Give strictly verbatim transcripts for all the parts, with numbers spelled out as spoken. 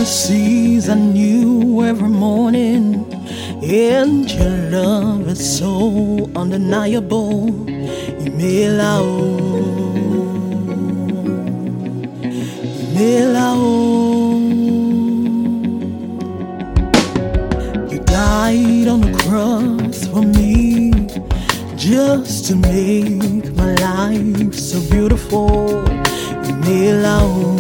mercies are new every morning, and your love is so undeniable. Imelao, Imelao. You died on the cross for me, just to make my life so beautiful. Imelao.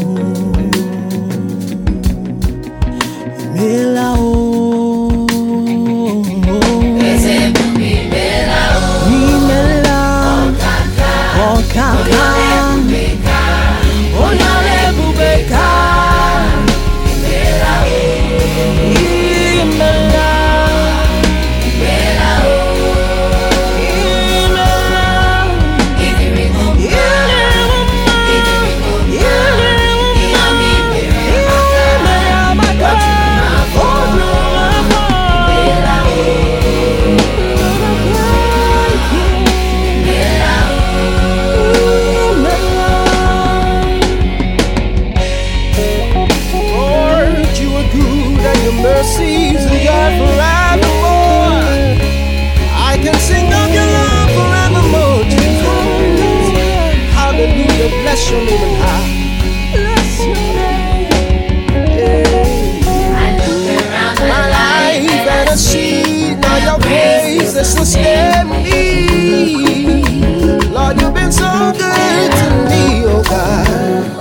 Mercies of God forevermore. I can sing of your love forevermore, Jesus. Hallelujah, bless your name and high. Bless your name. Yeah. I look around my life and I see now your grace that sustain me. Lord, you've been so good to me, oh God.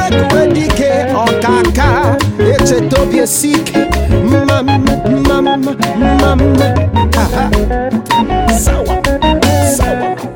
Seek, mama, mama, mama. Aha. Sawa, sawa.